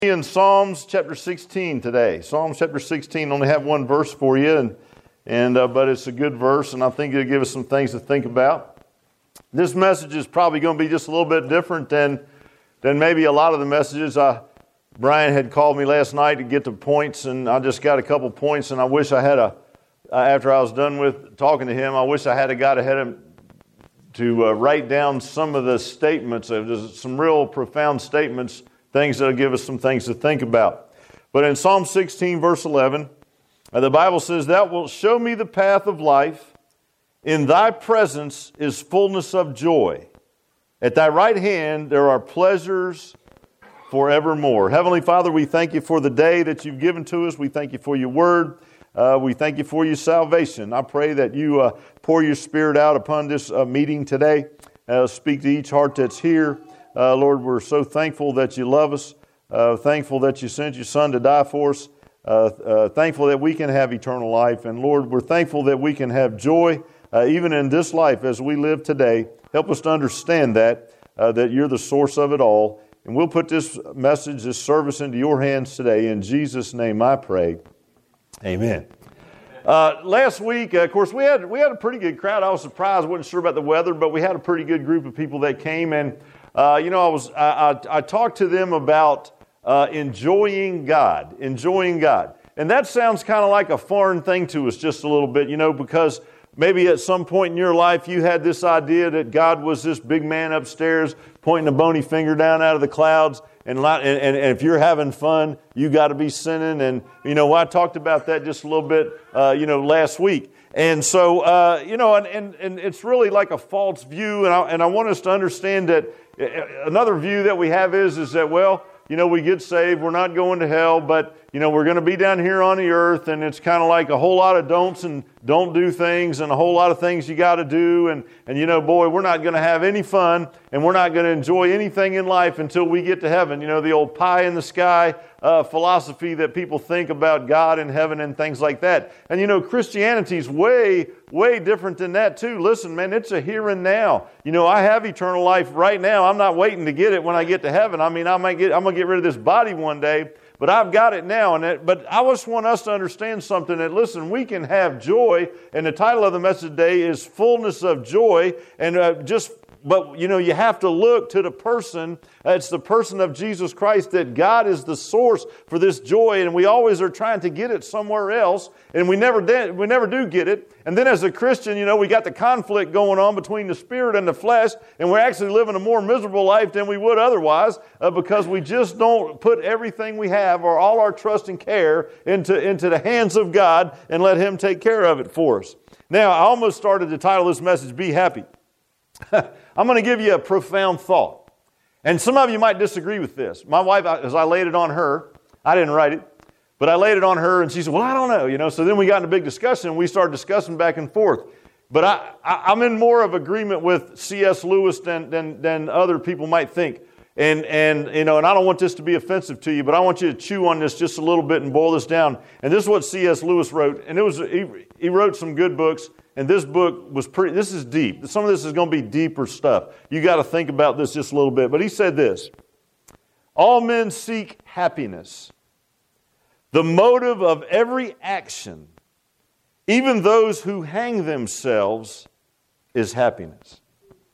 In Psalms chapter 16 today. Psalms chapter 16, only have one verse for you, but it's a good verse, and I think it'll give us some things to think about. This message is probably going to be just a little bit different than maybe a lot of the messages. Brian had called me last night to get the points, and I just got a couple points, and I wish I had after I was done with talking to him, I wish I had a guy ahead of him to write down some of the statements. There's some real profound statements, things that will give us some things to think about. But in Psalm 16, verse 11, the Bible says, "Thou wilt show me the path of life. In thy presence is fullness of joy. At thy right hand there are pleasures forevermore." Heavenly Father, we thank you for the day that you've given to us. We thank you for your word. We thank you for your salvation. I pray that you pour your Spirit out upon this meeting today. Speak to each heart that's here. Lord, we're so thankful that you love us, thankful that you sent your Son to die for us, thankful that we can have eternal life. And Lord, we're thankful that we can have joy even in this life as we live today. Help us to understand that you're the source of it all. And we'll put this message, this service into your hands today. In Jesus' name I pray. Amen. Last week, of course, we had a pretty good crowd. I was surprised, wasn't sure about the weather, but we had a pretty good group of people that came. And I talked to them about enjoying God, and that sounds kind of like a foreign thing to us, just a little bit, because maybe at some point in your life you had this idea that God was this big man upstairs pointing a bony finger down out of the clouds. And if you're having fun, you got to be sinning. And, I talked about that just a little bit, last week. And so, and it's really like a false view. And I want us to understand that another view that we have is that, we get saved, we're not going to hell, but, we're going to be down here on the earth, and it's kind of like a whole lot of don'ts and don't do things and a whole lot of things you got to do. And we're not going to have any fun, and we're not going to enjoy anything in life until we get to heaven. The old pie in the sky philosophy that people think about God and heaven and things like that. And, Christianity's way, way different than that too. Listen, man, it's a here and now. I have eternal life right now. I'm not waiting to get it when I get to heaven. I'm going to get rid of this body one day, but I've got it now. But I just want us to understand something that, listen, we can have joy, and the title of the message today is Fullness of Joy, but you have to look to the person. It's the person of Jesus Christ, that God is the source for this joy, and we always are trying to get it somewhere else, and we never do get it. And then as a Christian, we got the conflict going on between the spirit and the flesh, and we're actually living a more miserable life than we would otherwise because we just don't put everything we have or all our trust and care into the hands of God and let Him take care of it for us. Now, I almost started to title this message, Be Happy. I'm going to give you a profound thought. And some of you might disagree with this. My wife, as I laid it on her, I didn't write it, but I laid it on her, and she said, well, I don't know, So then we got in a big discussion, and we started discussing back and forth. But I'm in more of agreement with C.S. Lewis than other people might think. And I don't want this to be offensive to you, but I want you to chew on this just a little bit and boil this down. And this is what C.S. Lewis wrote, and he wrote some good books. And this book this is deep. Some of this is going to be deeper stuff. You got to think about this just a little bit. But he said this: all men seek happiness. The motive of every action, even those who hang themselves, is happiness.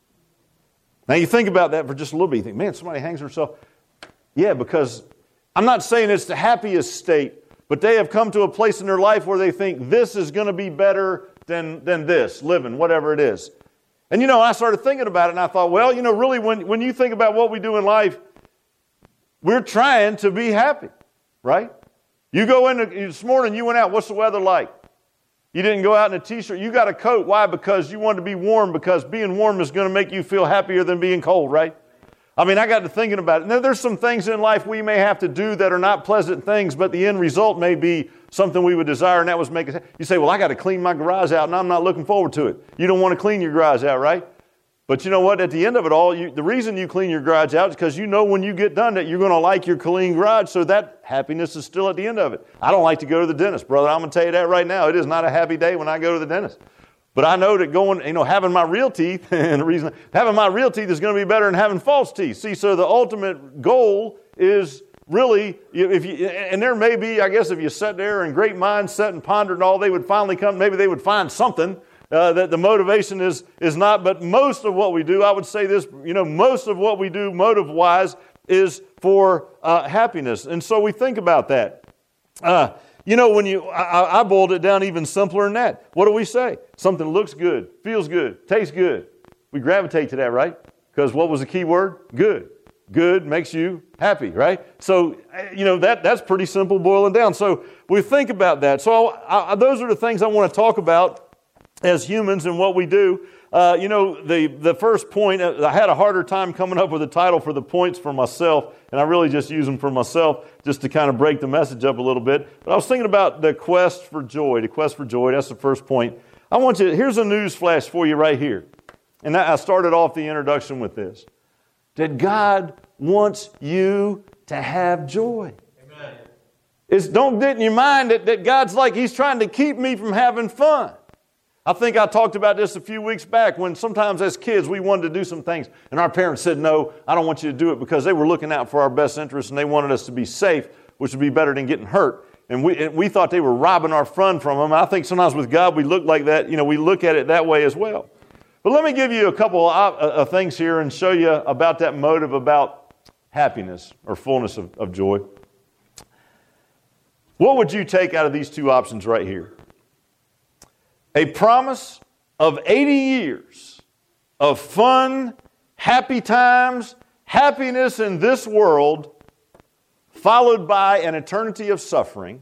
Now you think about that for just a little bit. You think, man, somebody hangs themselves. Yeah, because I'm not saying it's the happiest state, but they have come to a place in their life where they think this is going to be better than this, living, whatever it is. And I started thinking about it, and I thought, really when you think about what we do in life, we're trying to be happy, right? You go in this morning, you went out, what's the weather like? You didn't go out in a t-shirt, you got a coat. Why? Because you wanted to be warm, because being warm is going to make you feel happier than being cold, right? I got to thinking about it. Now, there's some things in life we may have to do that are not pleasant things, but the end result may be something we would desire, and that was make us. You say, well, I got to clean my garage out, and I'm not looking forward to it. You don't want to clean your garage out, right? But you know what? At the end of it all, the reason you clean your garage out is because when you get done that you're going to like your clean garage, so that happiness is still at the end of it. I don't like to go to the dentist, brother. I'm going to tell you that right now. It is not a happy day when I go to the dentist. But I know that having my real teeth, and the reason having my real teeth is going to be better than having false teeth. See, so the ultimate goal is really, and there may be, I guess, if you sat there and great minds sat and pondered and all, they would finally come, maybe they would find something that the motivation is not. But most of what we do, I would say this, most of what we do motive-wise is for happiness. And so we think about that. When I boiled it down even simpler than that. What do we say? Something looks good, feels good, tastes good. We gravitate to that, right? Because what was the key word? Good. Good makes you happy, right? So, that's pretty simple boiling down. So we think about that. So those are the things I want to talk about as humans and what we do. The first point, I had a harder time coming up with a title for the points for myself, and I really just use them for myself just to kind of break the message up a little bit. But I was thinking about the quest for joy. The quest for joy, that's the first point. Here's a news flash for you right here. And I started off the introduction with this. That God wants you to have joy. Amen. Don't get in your mind that God's like He's trying to keep me from having fun. I think I talked about this a few weeks back when sometimes as kids we wanted to do some things and our parents said, no, I don't want you to do it, because they were looking out for our best interests and they wanted us to be safe, which would be better than getting hurt. And we thought they were robbing our fun from them. I think sometimes with God we look like that, we look at it that way as well. But let me give you a couple of things here and show you about that motive about happiness or fullness of joy. What would you take out of these two options right here? A promise of 80 years of fun, happy times, happiness in this world, followed by an eternity of suffering,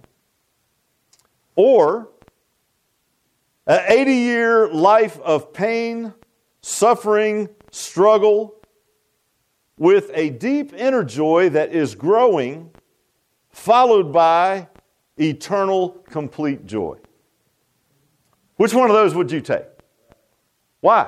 or an 80-year life of pain, suffering, struggle, with a deep inner joy that is growing, followed by eternal, complete joy. Which one of those would you take? Why?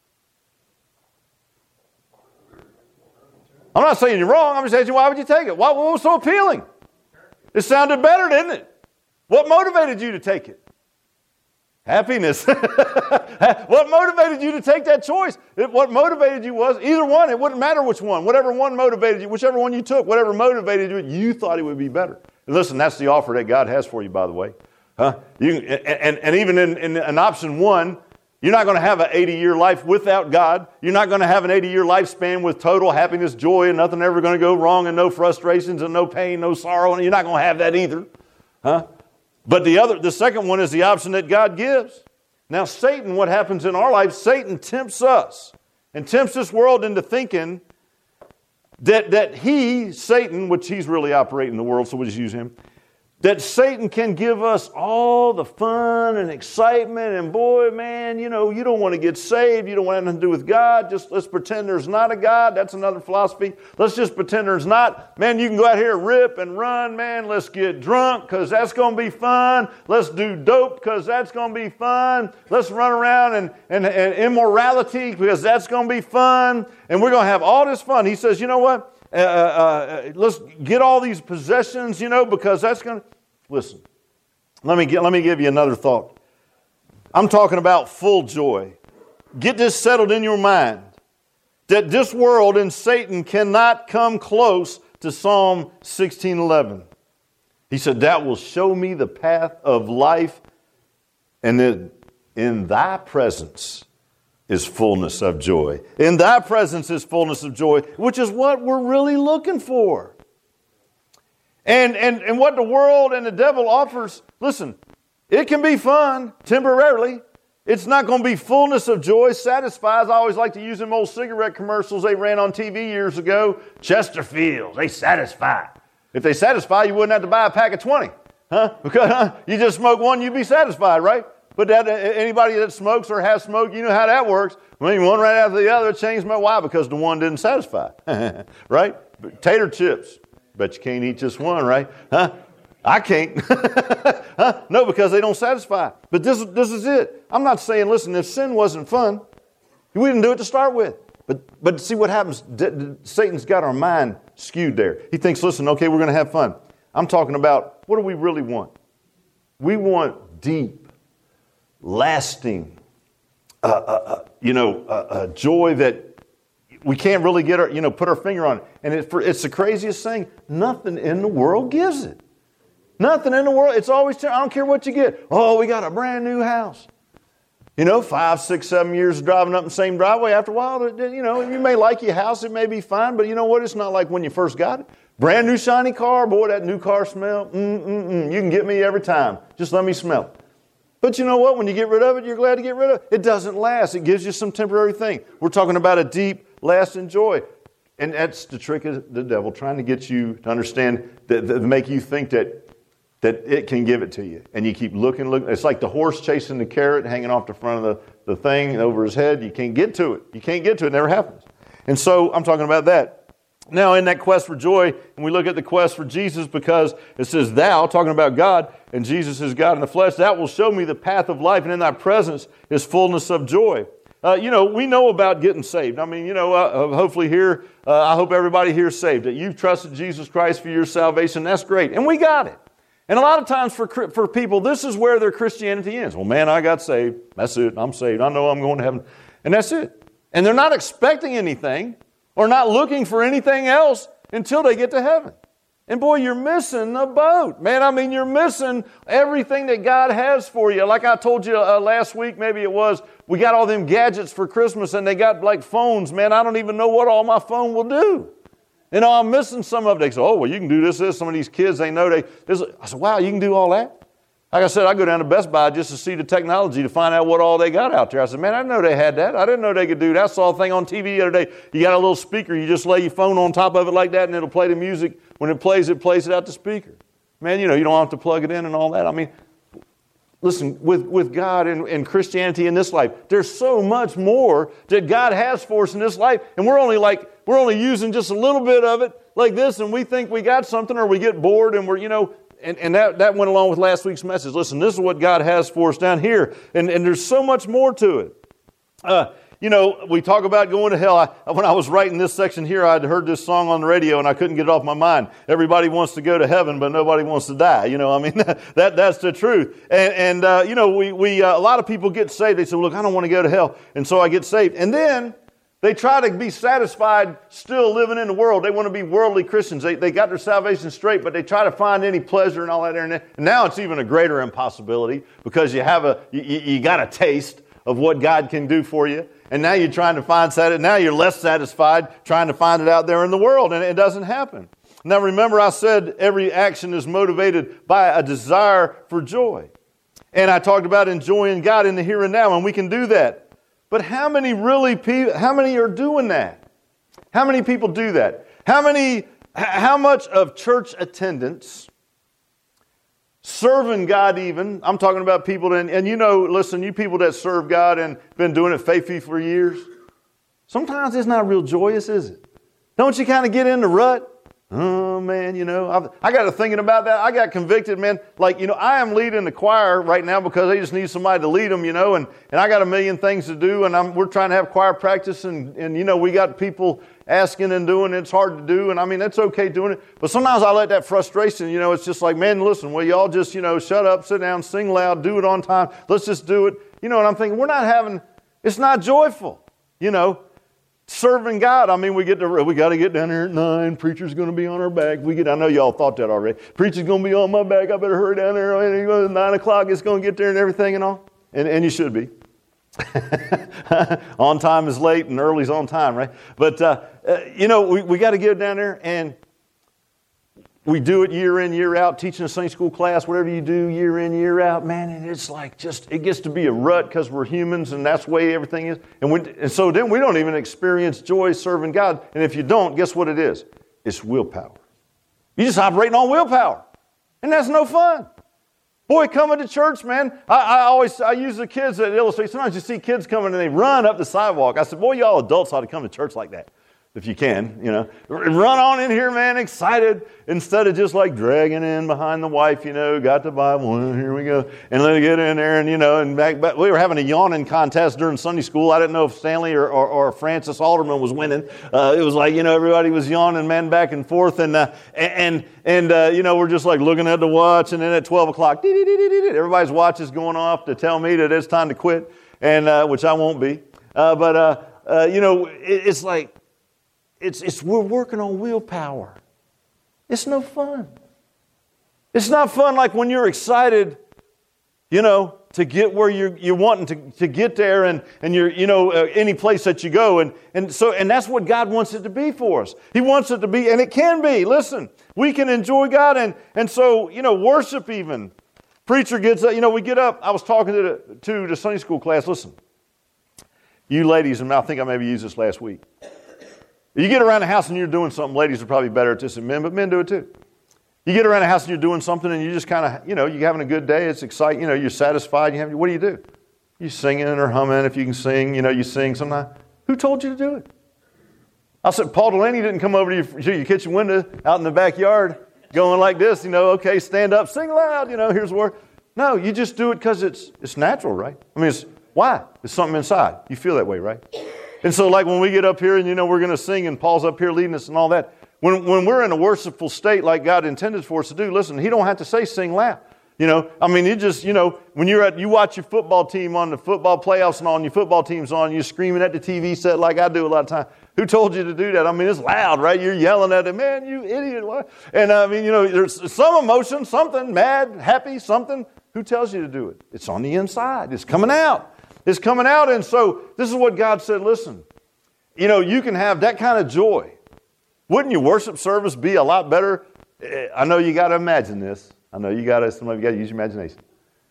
I'm not saying you're wrong. I'm just asking you, why would you take it? What was so appealing? It sounded better, didn't it? What motivated you to take it? Happiness. What motivated you to take that choice? What motivated you was either one. It wouldn't matter which one. Whatever one motivated you, whichever one you took, whatever motivated you, you thought it would be better. And listen, that's the offer that God has for you, by the way. And even in option one, you're not going to have an 80-year life without God. You're not going to have an 80-year lifespan with total happiness, joy, and nothing ever going to go wrong, and no frustrations, and no pain, no sorrow. And you're not going to have that either. But the second one is the option that God gives. Now, Satan, what happens in our life, Satan tempts us and tempts this world into thinking that Satan, which he's really operating in the world, so we'll just use him, that Satan can give us all the fun and excitement, and boy, man, you don't want to get saved, you don't want anything to do with God, just let's pretend there's not a God. That's another philosophy. Let's just pretend there's not. Man, you can go out here, rip and run, man, let's get drunk because that's going to be fun. Let's do dope because that's going to be fun. Let's run around and immorality because that's going to be fun, and we're going to have all this fun. He says, you know what? Let's get all these possessions, because that's going to... Listen, let me give you another thought. I'm talking about full joy. Get this settled in your mind, that this world and Satan cannot come close to Psalm 16:11. He said, that will show me the path of life, and then in thy presence is fullness of joy. In thy presence is fullness of joy, which is what we're really looking for. And what the world and the devil offers, listen, it can be fun temporarily. It's not going to be fullness of joy, satisfies. I always like to use them old cigarette commercials they ran on TV years ago. Chesterfields, they satisfy. If they satisfy, you wouldn't have to buy a pack of 20. Because you just smoke one, you'd be satisfied, right? But anybody that smokes or has smoked, you know how that works. I mean, one right after the other, changed my why? Because the one didn't satisfy, right? But tater chips, bet you can't eat just one, right? I can't. No, because they don't satisfy. But this is it. I'm not saying, listen, if sin wasn't fun, we didn't do it to start with. But see what happens. Satan's got our mind skewed there. He thinks, listen, okay, we're going to have fun. I'm talking about, what do we really want? We want deep, lasting, joy that we can't really get our, put our finger on it. And it's the craziest thing. Nothing in the world gives it. Nothing in the world. It's always, I don't care what you get. Oh, we got a brand new house. 5, 6, 7 years of driving up the same driveway. After a while, you may like your house. It may be fine. But you know what? It's not like when you first got it. Brand new shiny car. Boy, that new car smell. You can get me every time. Just let me smell it. But you know what? When you get rid of it, you're glad to get rid of it. It doesn't last. It gives you some temporary thing. We're talking about a deep, lasting joy. And that's the trick of the devil, trying to get you to understand, that make you think that it can give it to you. And you keep looking. It's like the horse chasing the carrot hanging off the front of the thing over his head. You can't get to it. You can't get to it. It never happens. And so I'm talking about that. Now, in that quest for joy, and we look at the quest for Jesus, because it says, thou, talking about God, and Jesus is God in the flesh, that will show me the path of life, and in thy presence is fullness of joy. We know about getting saved. I mean, hopefully here, I hope everybody here is saved. That you've trusted Jesus Christ for your salvation. That's great. And we got it. And a lot of times for people, this is where their Christianity ends. Well, man, I got saved. That's it. I'm saved. I know I'm going to heaven. And that's it. And they're not expecting anything or not looking for anything else until they get to heaven. And boy, you're missing the boat. Man, I mean, you're missing everything that God has for you. Like I told you last week, maybe it was, we got all them gadgets for Christmas and they got like phones. Man, I don't even know what all my phone will do. I'm missing some of it. They say, oh, well, you can do this. Some of these kids, they know I said, wow, you can do all that? Like I said, I go down to Best Buy just to see the technology to find out what all they got out there. I said, man, I didn't know they had that. I didn't know they could do that. I saw a thing on TV the other day. You got a little speaker. You just lay your phone on top of it like that, and it'll play the music. When it plays it out the speaker. Man, you don't have to plug it in and all that. I mean, listen, with God and Christianity in this life, there's so much more that God has for us in this life, and we're only using just a little bit of it like this, and we think we got something, or we get bored, and we're, and that went along with last week's message. Listen, this is what God has for us down here, and there's so much more to it. We talk about going to hell. When I was writing this section here, I'd heard this song on the radio, and I couldn't get it off my mind. Everybody wants to go to heaven, but nobody wants to die. That's the truth. And we a lot of people get saved. They say, look, I don't want to go to hell, and so I get saved. And then they try to be satisfied still living in the world. They want to be worldly Christians. They got their salvation straight, but they try to find any pleasure and all that. And now it's even a greater impossibility, because you got a taste of what God can do for you. And now you're trying to find that. Now you're less satisfied trying to find it out there in the world, and it doesn't happen. Now remember, I said every action is motivated by a desire for joy. And I talked about enjoying God in the here and now, and we can do that. But how many are doing that? How many people do that? How much of church attendance, serving God even, I'm talking about people, and listen, you people that serve God and been doing it faithfully for years, sometimes it's not real joyous, is it? Don't you kind of get in the rut? Oh, man, I got to thinking about that. I got convicted, man. I am leading the choir right now because they just need somebody to lead them, and I got a million things to do, and we're trying to have choir practice, and we got people asking and doing. It's hard to do, and I mean, it's okay doing it. But sometimes I let that frustration, it's just like, man, listen, will y'all just, shut up, sit down, sing loud, do it on time. Let's just do it. And I'm thinking, it's not joyful, Serving God, I mean, we got to get down here at 9. Preacher's going to be on our back. I know y'all thought that already. Preacher's going to be on my back. I better hurry down there. 9 o'clock, it's going to get there and everything and all. And you should be. On time is late and early's on time, right? But, we got to get down there, and we do it year in, year out, teaching a Sunday school class, whatever you do year in, year out, man, and it's like it gets to be a rut because we're humans, and that's the way everything is. And so then we don't even experience joy serving God. And if you don't, guess what it is? It's willpower. You're just operating on willpower. And that's no fun. Boy, coming to church, man, I use the kids that illustrate. Sometimes you see kids coming and they run up the sidewalk. I said, boy, y'all adults ought to come to church like that. If you can, run on in here, man, excited, instead of just like dragging in behind the wife, got the Bible, here we go, and let it get in there, and back. But we were having a yawning contest during Sunday school. I didn't know if Stanley or Francis Alderman was winning. It was like, everybody was yawning, man, back and forth, and we're just like looking at the watch, and then at 12 o'clock, everybody's watch is going off to tell me that it's time to quit, and which I won't be. It's like, we're working on willpower. It's no fun. It's not fun like when you're excited, to get where you're wanting to get there, and you're, any place that you go. And that's what God wants it to be for us. He wants it to be, and it can be. Listen, we can enjoy God. And so, worship even. Preacher gets up, we get up. I was talking to the Sunday school class. Listen, you ladies, and I think I maybe used this last week. You get around the house and you're doing something, ladies are probably better at this than men, but men do it too. You get around the house and you're doing something and you just kind of, you're having a good day, it's exciting, you're satisfied, what do you do? You singing or humming if you can sing, you sing sometimes. Who told you to do it? I said, Paul Delaney didn't come over to your kitchen window out in the backyard going like this, okay, stand up, sing loud, here's where. No, you just do it because it's natural, right? I mean, why? It's something inside. You feel that way, right? And so like when we get up here and, we're going to sing and Paul's up here leading us and all that, when we're in a worshipful state like God intended for us to do, listen, He don't have to say sing loud. You just, when you watch your football team on the football playoffs and on your football team's on, you're screaming at the TV set like I do a lot of times. Who told you to do that? I mean, it's loud, right? You're yelling at it, man, you idiot. What? And there's some emotion, something, mad, happy, something. Who tells you to do it? It's on the inside. It's coming out. It's coming out. And so this is what God said, listen, you can have that kind of joy. Wouldn't your worship service be a lot better? I know you got to imagine this. I know some of you got to use your imagination.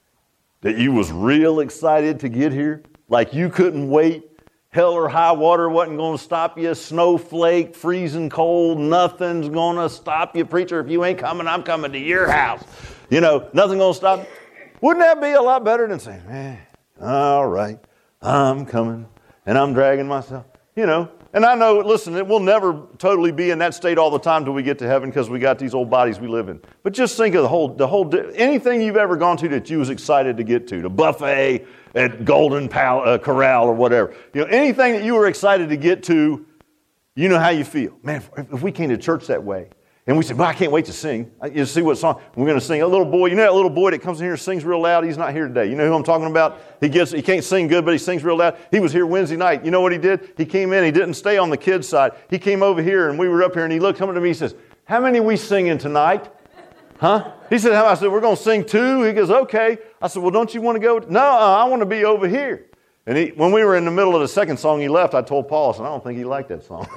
That you was real excited to get here. Like you couldn't wait. Hell or high water wasn't going to stop you. Snowflake, freezing cold, nothing's going to stop you. Preacher, if you ain't coming, I'm coming to your house. Nothing going to stop you. Wouldn't that be a lot better than saying, man, all right, I'm coming and I'm dragging myself, And I know, listen, it will never totally be in that state all the time till we get to heaven because we got these old bodies we live in. But just think of the whole anything you've ever gone to that you was excited to get to, the buffet at Golden Corral or whatever. Anything that you were excited to get to, you know how you feel. Man, if we came to church that way, and we said, well, I can't wait to sing. You see what song we're going to sing. A little boy, that little boy that comes in here and sings real loud? He's not here today. You know who I'm talking about? He can't sing good, but he sings real loud. He was here Wednesday night. You know what he did? He came in. He didn't stay on the kids' side. He came over here, and we were up here, and he looked coming to me. He says, how many are we singing tonight? Huh? He said, I said, we're going to sing 2. He goes, okay. I said, well, don't you want to go? No, I want to be over here. And when we were in the middle of the second song he left, I told Paul, I said, I don't think he liked that song.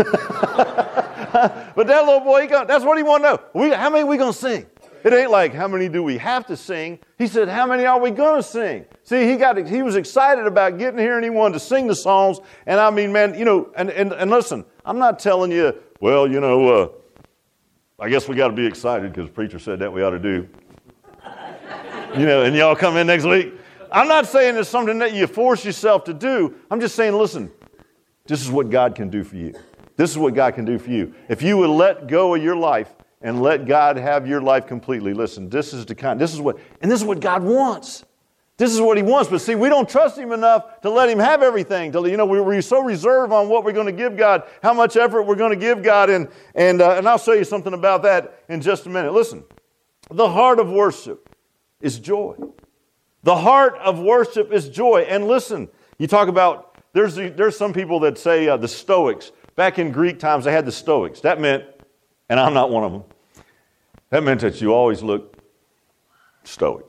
But that little boy, that's what he wanted to know. How many are we going to sing? It ain't like, how many do we have to sing? He said, how many are we going to sing? See, he was excited about getting here and he wanted to sing the songs. And I mean, man, and listen, I'm not telling you, well, I guess we got to be excited because the preacher said that we ought to do. And y'all come in next week. I'm not saying it's something that you force yourself to do. I'm just saying, listen, this is what God can do for you. This is what God can do for you. If you would let go of your life and let God have your life completely, listen, this is what God wants. This is what He wants. But see, we don't trust Him enough to let Him have everything. We're so reserved on what we're going to give God, how much effort we're going to give God. And I'll show you something about that in just a minute. Listen, the heart of worship is joy. The heart of worship is joy. And listen, you talk about, there's some people that say the Stoics. Back in Greek times, they had the Stoics. That meant, and I'm not one of them, that meant that you always look stoic.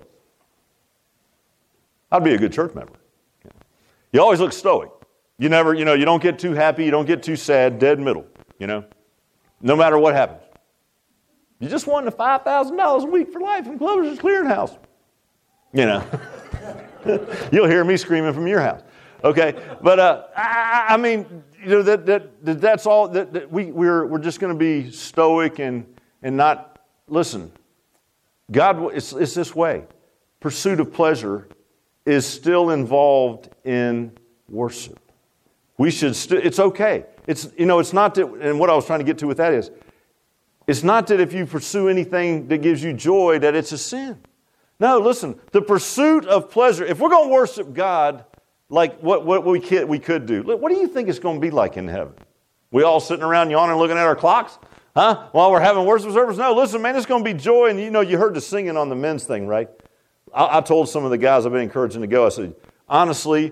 I'd be a good church member. You always look stoic. You never, you don't get too happy, you don't get too sad, dead middle, no matter what happens. You just won the $5,000 a week for life from Clover's Clearinghouse. You'll hear me screaming from your house. Okay, but I mean, that's all. That we're just going to be stoic and not listen. God, it's this way. Pursuit of pleasure is still involved in worship. We should. It's okay. It's not that. And what I was trying to get to with that is, it's not that if you pursue anything that gives you joy that it's a sin. No, listen. The pursuit of pleasure. If we're going to worship God. Like what we could do. What do you think it's going to be like in heaven? We all sitting around yawning looking at our clocks? Huh? While we're having worship service? No, listen, man, it's going to be joy. And you heard the singing on the men's thing, right? I told some of the guys I've been encouraging to go, I said, honestly,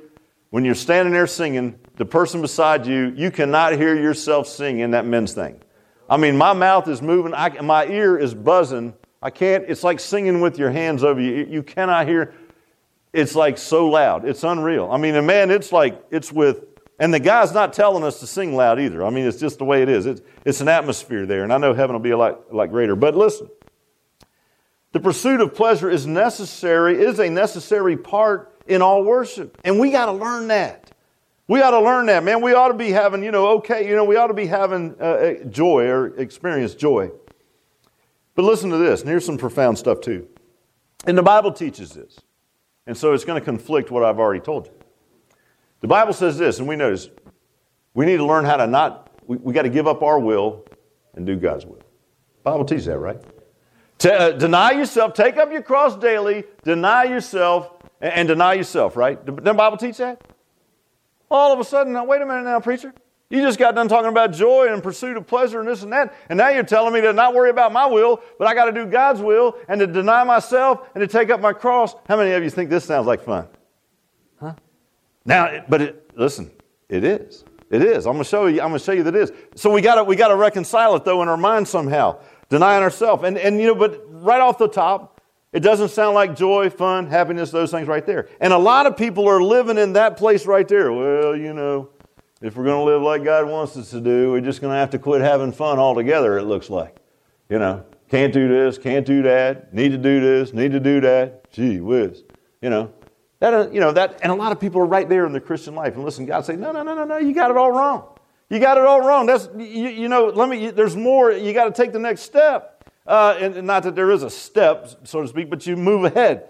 when you're standing there singing, the person beside you, you cannot hear yourself singing that men's thing. I mean, my mouth is moving, my ear is buzzing. I can't, it's like singing with your hands over you. You cannot hear. It's like so loud. It's unreal. I mean, and man, it's like, it's with, and the guy's not telling us to sing loud either. I mean, it's just the way it is. It's an atmosphere there, and I know heaven will be a lot greater. But listen, the pursuit of pleasure is a necessary part in all worship. And we got to learn that. We ought to learn that, man. We ought to be having, we ought to be having joy or experience joy. But listen to this, and here's some profound stuff too. And the Bible teaches this. And so it's going to conflict what I've already told you. The Bible says this, and we notice, we need to learn how to we got to give up our will and do God's will. The Bible teaches that, right? Deny yourself, take up your cross daily, deny yourself, and deny yourself, right? Doesn't the Bible teach that? All of a sudden, now, wait a minute now, preacher. You just got done talking about joy and pursuit of pleasure and this and that, and now you're telling me to not worry about my will, but I got to do God's will and to deny myself and to take up my cross. How many of you think this sounds like fun? Huh? Now, listen, it is. It is. I'm going to show you that it is. So we got to reconcile it though in our mind somehow, denying ourselves. But right off the top, it doesn't sound like joy, fun, happiness, those things right there. And a lot of people are living in that place right there. Well, if we're going to live like God wants us to do, we're just going to have to quit having fun altogether, it looks like. Can't do this, can't do that, need to do this, need to do that. Gee whiz. That, and a lot of people are right there in the Christian life. And listen, God say, no, you got it all wrong. You got it all wrong. There's more. You got to take the next step. And not that there is a step, so to speak, but you move ahead.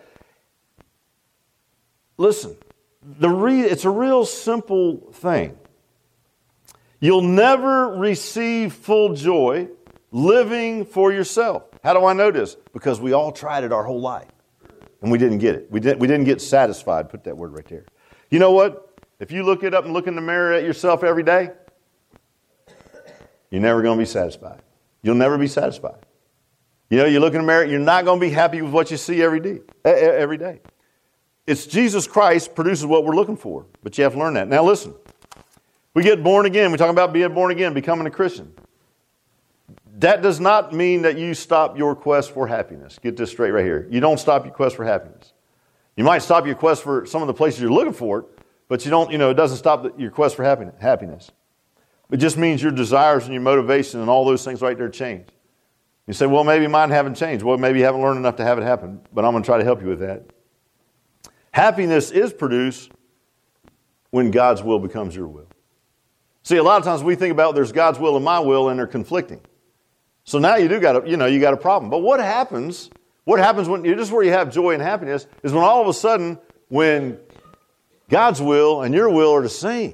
Listen, it's a real simple thing. You'll never receive full joy living for yourself. How do I know this? Because we all tried it our whole life, and we didn't get it. We didn't get satisfied. Put that word right there. You know what? If you look it up and look in the mirror at yourself every day, you're never going to be satisfied. You'll never be satisfied. You look in the mirror, you're not going to be happy with what you see every day. It's Jesus Christ produces what we're looking for, but you have to learn that. Now listen, we get born again. We talk about being born again, becoming a Christian. That does not mean that you stop your quest for happiness. Get this straight right here. You don't stop your quest for happiness. You might stop your quest for some of the places you're looking for it, but you don't, it doesn't stop your quest for happiness. It just means your desires and your motivation and all those things right there change. You say, well, maybe mine haven't changed. Well, maybe you haven't learned enough to have it happen, but I'm going to try to help you with that. Happiness is produced when God's will becomes your will. See, a lot of times we think about there's God's will and my will, and they're conflicting. So now you got a problem. But what happens when this is where you have joy and happiness is when all of a sudden when God's will and your will are the same.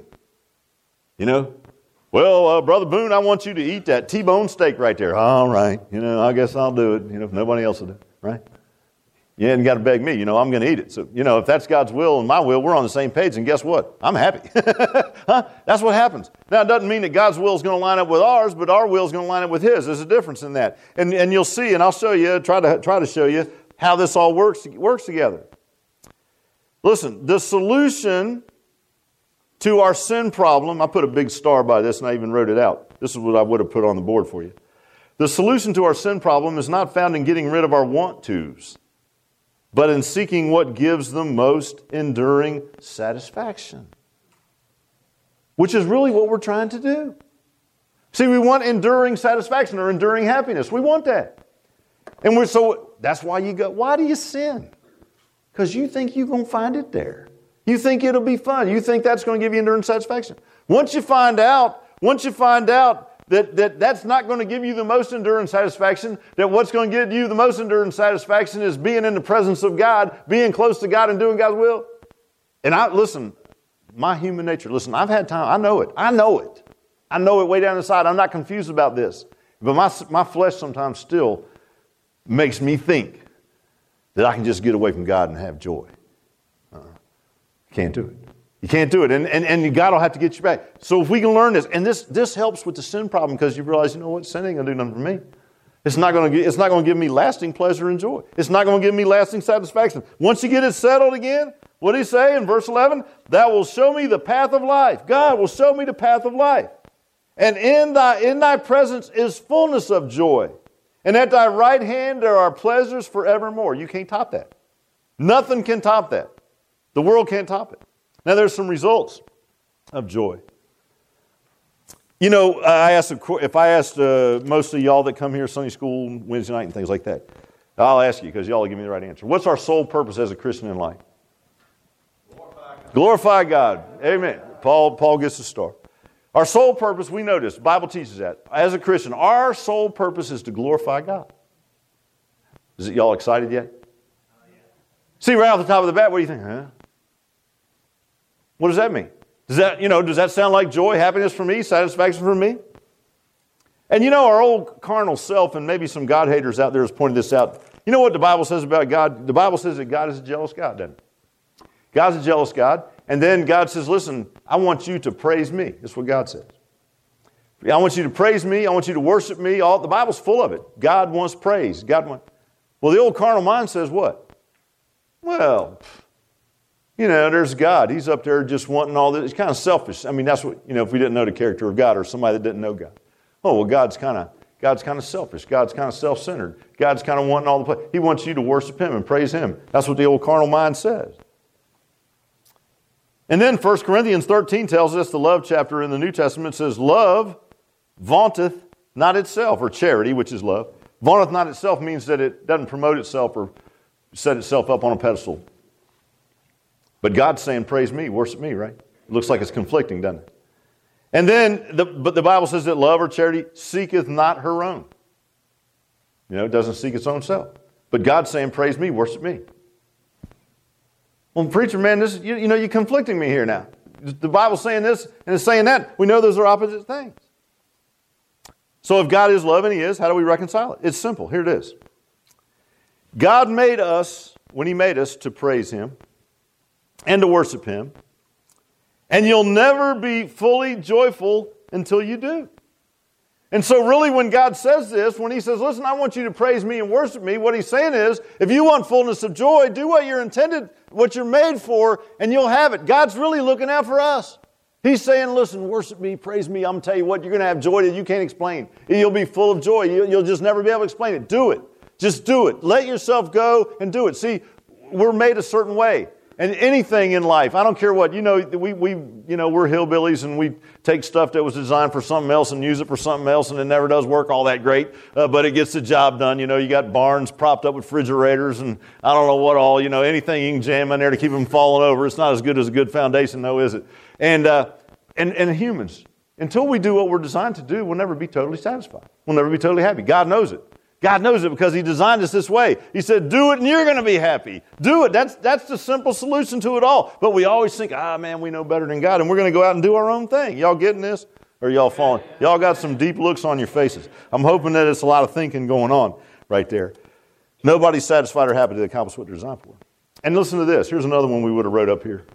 Well, Brother Boone, I want you to eat that T-bone steak right there. All right, I guess I'll do it. If nobody else will do it, right? You hadn't got to beg me. I'm going to eat it. So, if that's God's will and my will, we're on the same page. And guess what? I'm happy. Huh? That's what happens. Now, it doesn't mean that God's will is going to line up with ours, but our will is going to line up with His. There's a difference in that. And you'll see, and I'll show you, try to show you how this all works together. Listen, the solution to our sin problem, I put a big star by this and I even wrote it out. This is what I would have put on the board for you. The solution to our sin problem is not found in getting rid of our want-tos, but in seeking what gives the most enduring satisfaction, which is really what we're trying to do. See, we want enduring satisfaction or enduring happiness. We want that. And so that's why why do you sin? Because you think you're going to find it there. You think it'll be fun. You think that's going to give you enduring satisfaction. Once you find out that that's not going to give you the most enduring satisfaction, that what's going to give you the most enduring satisfaction is being in the presence of God, being close to God and doing God's will. And my human nature, I've had time, I know it. I know it way down inside. I'm not confused about this. But my flesh sometimes still makes me think that I can just get away from God and have joy. Can't do it. You can't do it. And God will have to get you back. So if we can learn this, and this helps with the sin problem because you realize, sin ain't going to do nothing for me. It's not going to give me lasting pleasure and joy. It's not going to give me lasting satisfaction. Once you get it settled again, What did he say in verse 11? Thou wilt show me the path of life. God will show me the path of life. And in thy presence is fullness of joy. And at thy right hand there are pleasures forevermore. You can't top that. Nothing can top that. The world can't top it. Now there's some results of joy. You know, if I asked most of y'all that come here Sunday school, Wednesday night and things like that, I'll ask you because y'all will give me the right answer. What's our sole purpose as a Christian in life? Glorify God. Amen. Paul gets the star. Our sole purpose, we know this. The Bible teaches that. As a Christian, our sole purpose is to glorify God. Is it y'all excited yet? See, right off the top of the bat, what do you think? Huh? What does that mean? Does that sound like joy, happiness for me, satisfaction for me? And you know, our old carnal self, and maybe some God haters out there has pointed this out. You know what the Bible says about God? The Bible says that God is a jealous God, doesn't it? God's a jealous God. And then God says, listen, I want you to praise me. That's what God says. I want you to praise me. I want you to worship me. The Bible's full of it. God wants praise. Well, the old carnal mind says what? Well, there's God. He's up there just wanting all this. It's kind of selfish. I mean, that's what, if we didn't know the character of God or somebody that didn't know God. Oh, well, God's kind of selfish. God's kind of self-centered. God's kind of wanting all the play. He wants you to worship Him and praise Him. That's what the old carnal mind says. And then 1 Corinthians 13 tells us, the love chapter in the New Testament says, love vaunteth not itself, or charity, which is love. Vaunteth not itself means that it doesn't promote itself or set itself up on a pedestal. But God's saying, praise me, worship me, right? It looks like it's conflicting, doesn't it? And then, but the Bible says that love or charity seeketh not her own. It doesn't seek its own self. But God's saying, praise me, worship me. Well, preacher, man, you're conflicting me here now. The Bible's saying this and it's saying that. We know those are opposite things. So if God is love, and He is, how do we reconcile it? It's simple. Here it is. God made us, when He made us, to praise Him and to worship Him. And you'll never be fully joyful until you do. And so really when God says this, when He says, listen, I want you to praise me and worship me, what He's saying is, if you want fullness of joy, do what you're intended, what you're made for, and you'll have it. God's really looking out for us. He's saying, listen, worship me, praise me. I'm going to tell you what, you're going to have joy that you can't explain. You'll be full of joy. You'll just never be able to explain it. Do it. Just do it. Let yourself go and do it. See, we're made a certain way. And anything in life, I don't care what, we're hillbillies and we take stuff that was designed for something else and use it for something else, and it never does work all that great, but it gets the job done. You got barns propped up with refrigerators and I don't know what all, anything you can jam in there to keep them falling over. It's not as good as a good foundation, though, is it? And humans, until we do what we're designed to do, we'll never be totally satisfied. We'll never be totally happy. God knows it. God knows it because He designed us this way. He said, do it and you're going to be happy. Do it. That's the simple solution to it all. But we always think, man, we know better than God, and we're going to go out and do our own thing. Y'all getting this? Or y'all falling? Y'all got some deep looks on your faces. I'm hoping that it's a lot of thinking going on right there. Nobody's satisfied or happy to accomplish what they're designed for. And listen to this. Here's another one we would have wrote up here.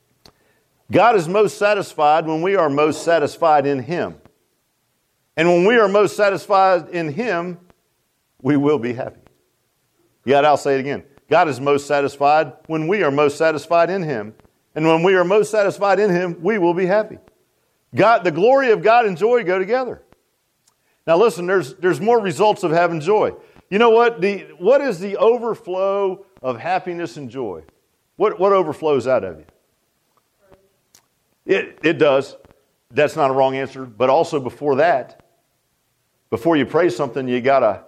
God is most satisfied when we are most satisfied in Him. And when we are most satisfied in Him, we will be happy. Yet I'll say it again. God is most satisfied when we are most satisfied in Him. And when we are most satisfied in Him, we will be happy. The glory of God and joy go together. Now listen, there's more results of having joy. You know what? What is the overflow of happiness and joy? What overflows out of you? It does. That's not a wrong answer. But also before that, before you praise something, you got to.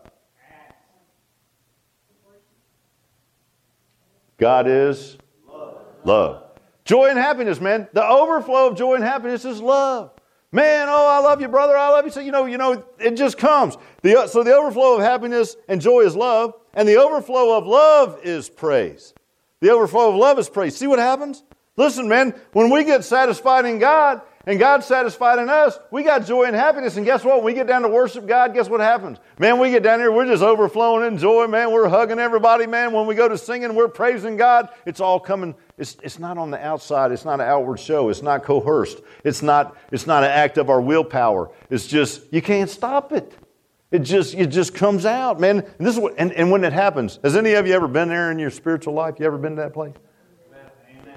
God is love. Joy and happiness, man. The overflow of joy and happiness is love. Man, I love you, brother. I love you. So, it just comes. So the overflow of happiness and joy is love. And the overflow of love is praise. The overflow of love is praise. See what happens? Listen, man, when we get satisfied in God and God's satisfied in us, we got joy and happiness. And guess what? When we get down to worship God, guess what happens? Man, we get down here, we're just overflowing in joy, man. We're hugging everybody, man. When we go to singing, we're praising God. It's all coming. It's not on the outside. It's not an outward show. It's not coerced. It's not an act of our willpower. It's just, you can't stop it. It just comes out, man. And this is and when it happens, has any of you ever been there in your spiritual life? You ever been to that place?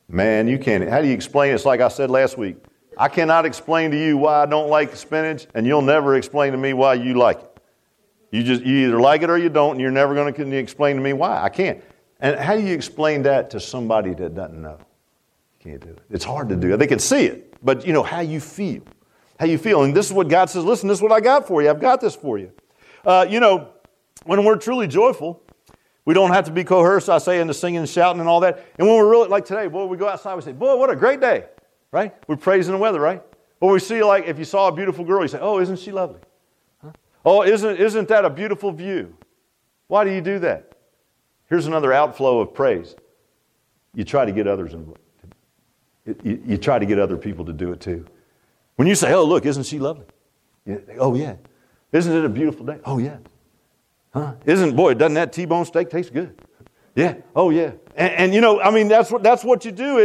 Man, you can't. How do you explain it? It's like I said last week. I cannot explain to you why I don't like spinach, and you'll never explain to me why you like it. You either like it or you don't, and you're never going to explain to me why. I can't. And how do you explain that to somebody that doesn't know? You can't do it. It's hard to do. They can see it, but how you feel. How you feel. And this is what God says, listen, this is what I got for you. I've got this for you. When we're truly joyful, we don't have to be coerced, I say, into singing and shouting and all that. And when we're really, like today, boy, we go outside, we say, boy, what a great day, right? We're praising the weather, right? Or we see, like, if you saw a beautiful girl, you say, oh, isn't she lovely? Huh? Oh, isn't that a beautiful view? Why do you do that? Here's another outflow of praise. You try to get others involved. You try to get other people to do it too. When you say, oh, look, isn't she lovely? Oh, yeah. Isn't it a beautiful day? Oh, yeah. Huh? Doesn't that T-bone steak taste good? Yeah. Oh, yeah. And that's what you do.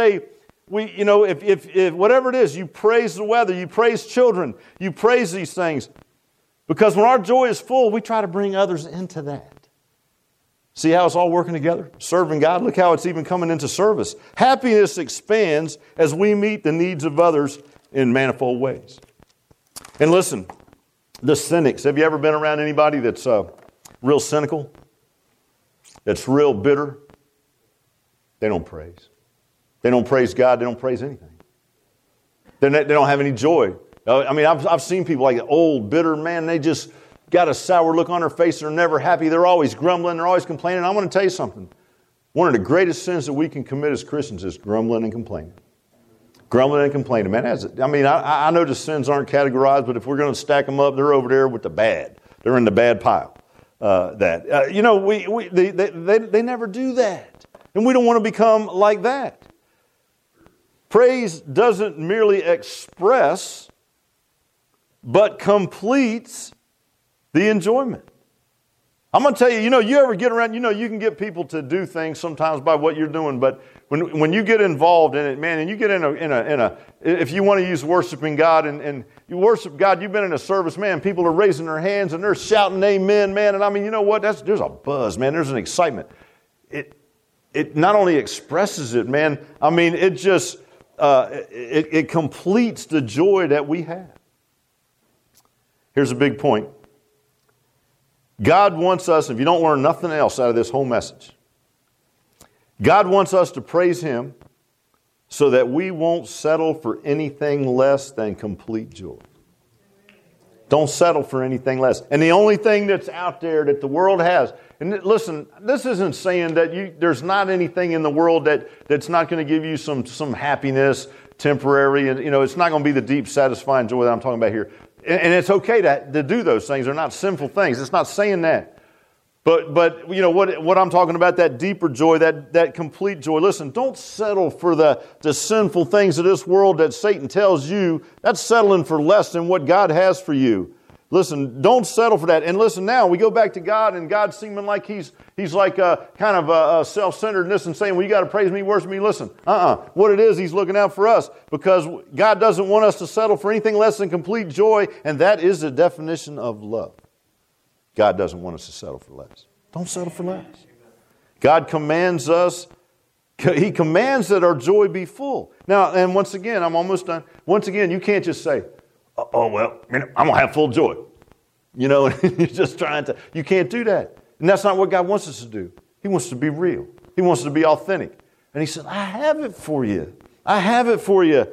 If whatever it is, you praise the weather, you praise children, you praise these things. Because when our joy is full, we try to bring others into that. See how it's all working together? Serving God. Look how it's even coming into service. Happiness expands as we meet the needs of others in manifold ways. And listen, the cynics. Have you ever been around anybody that's real cynical? That's real bitter? They don't praise. They don't praise God. They don't praise anything. They don't have any joy. I've seen people like old, bitter, man, they just got a sour look on their face. They're never happy. They're always grumbling. They're always complaining. I want to tell you something. One of the greatest sins that we can commit as Christians is grumbling and complaining. Grumbling and complaining, man. I know the sins aren't categorized, but if we're going to stack them up, they're over there with the bad. They're in the bad pile. They never do that. And we don't want to become like that. Praise doesn't merely express, but completes the enjoyment. I'm going to tell you, you ever get around, you can get people to do things sometimes by what you're doing, but when you get involved in it, man, and you get in a if you want to use worshiping God and you worship God, you've been in a service, man, people are raising their hands and they're shouting amen, man, and you know what? There's a buzz, man, there's an excitement. It not only expresses it, man, it just, it completes the joy that we have. Here's a big point. God wants us, if you don't learn nothing else out of this whole message, God wants us to praise Him so that we won't settle for anything less than complete joy. Don't settle for anything less. And the only thing that's out there that the world has, and listen, this isn't saying that there's not anything in the world that's not going to give you some happiness, temporary, and it's not going to be the deep, satisfying joy that I'm talking about here. And it's okay to do those things. They're not sinful things. It's not saying that. But what I'm talking about, that deeper joy, that complete joy. Listen, don't settle for the sinful things of this world that Satan tells you. That's settling for less than what God has for you. Listen, don't settle for that. And listen, now we go back to God, and God seeming like He's like kind of a self-centeredness and saying, well, you got to praise me, worship me. Listen, what it is, He's looking out for us, because God doesn't want us to settle for anything less than complete joy, and that is the definition of love. God doesn't want us to settle for less. Don't settle for less. God commands us, He commands that our joy be full. Now, and once again, I'm almost done. Once again, you can't just say, I'm going to have full joy. You're just trying to, you can't do that. And that's not what God wants us to do. He wants to be real. He wants to be authentic. And He said, I have it for you. I have it for you.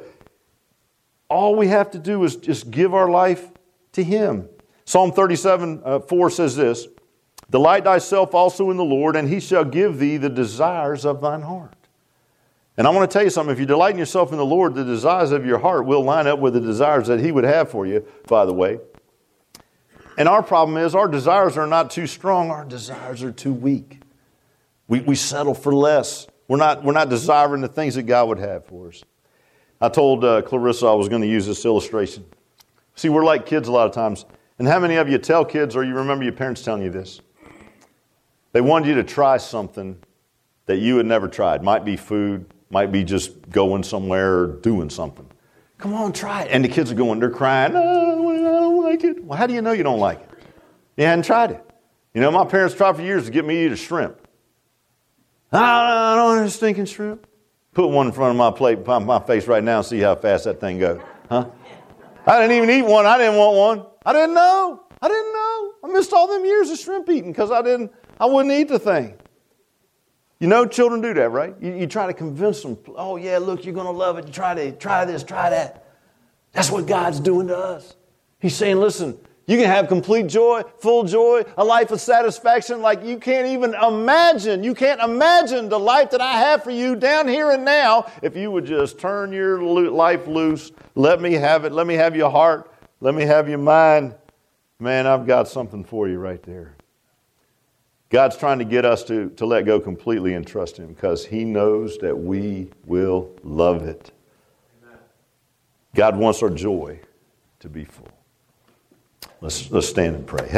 All we have to do is just give our life to Him. Psalm 37:4 says this, delight thyself also in the Lord, and He shall give thee the desires of thine heart. And I want to tell you something. If you delight in yourself in the Lord, the desires of your heart will line up with the desires that He would have for you, by the way. And our problem is our desires are not too strong. Our desires are too weak. We settle for less. We're not desiring the things that God would have for us. I told Clarissa I was going to use this illustration. See, we're like kids a lot of times. And how many of you tell kids, or you remember your parents telling you this? They wanted you to try something that you had never tried. Might be food, might be just going somewhere or doing something. Come on, try it. And the kids are going, they're crying, oh, I don't like it. Well, how do you know you don't like it? You hadn't tried it. My parents tried for years to get me to eat a shrimp. I don't want a stinking shrimp. Put one in front of my plate, my face right now, and see how fast that thing goes. Huh? I didn't even eat one. I didn't want one. I didn't know. I missed all them years of shrimp eating because I wouldn't eat the thing. You know, children do that, right? You try to convince them, oh yeah, look, you're going to love it. Try this, try that. That's what God's doing to us. He's saying, listen, you can have complete joy, full joy, a life of satisfaction like you can't even imagine. You can't imagine the life that I have for you down here and now if you would just turn your life loose. Let me have it. Let me have your heart. Let me have your mind. Man, I've got something for you right there. God's trying to get us to let go completely and trust Him because He knows that we will love it. God wants our joy to be full. Let's stand and pray.